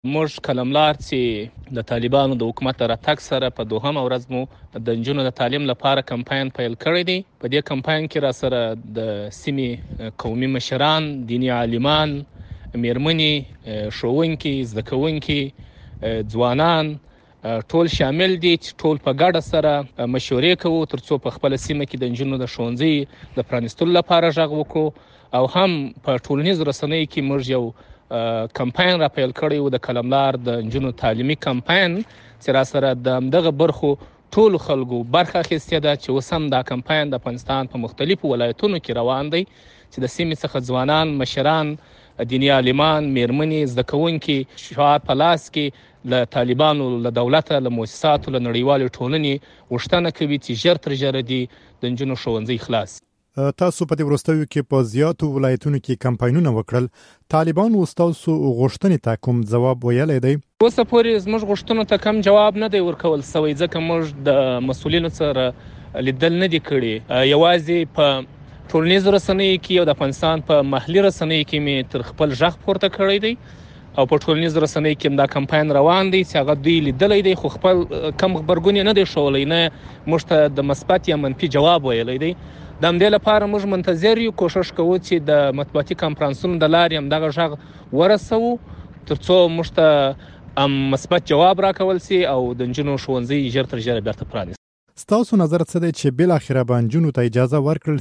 موږ قلملار چې د طالبانو د حکومت راتګ سره په دوهمه ورځ مو د نجونو د تعلیم لپاره کمپاین پیل کړی دی. په دې کمپاین کې را سره د سیمې قومي مشران، دیني عالمان، میرمنې، ښوونکي، زده کوونکي، ځوانان ټول شامل دي چې ټول په ګډه سره مشورې کوو ترڅو په خپل سیمه کې د نجونو د ښوونځي د پرانیستلو لپاره غږ وکړو او هم په ټولنیزو رسنیو کې موږ یو کمپاین را پیل کړی و د قلملار د نجونو تعلیمي کمپاین چې را سره د همدغه برخو ټولو خلکو برخه اخیستې ده چې اوس هم دا کمپاین د افغانستان په مختلفو ولایتونو کې روان دی چې د سیمې څخه ځوانان، مشران، دیني عالمان، میرمنې، زده کوونکي شعار په لاس کې له طالبانو، له دولته، له مؤسساتو، له نړیوالې ټولنې غوښتنه کوي چې ژر تر ژره دي د نجونو ښوونځي خلاص. تاسو په دې وروستیو کې په زیاتو ولایتونو کې کمپاینونه وکړل. طالبانو ستاسو غوښتنې ته کوم ځواب ویلی دی؟ اوسه پورې زموږ غوښتنو ته کم جواب نه دی ورکول سوی ځکه موږ د مسؤلینو سره لیدل نه دي کړي. یوازې په ټولنیزو رسنیو کې او د افغانستان په محلي رسنیو کې مې تر خپل غږ پورته کړی دی او په ټولنیزو رسنیو کې دا کمپاین روان دی چې هغه دوی لیدلی دی خو خپل کم غبرګون نه دی ښوولی، نه موږ ته د مثبت یا منفي جواب ویلی دی. د همدې لپاره موږ منتظر یو، کوشش کوو چې د مطبوعاتي کنفرانسونو د لارې همدغه غږ ورسوو ترڅو موږ ته مثبت جواب راکول سي او د نجونو ښوونځي ژر تر ژره بیرته پرانیستل. ستاسو نظر څه دی چې بالاخره به نجونو ته اجازه ورکړل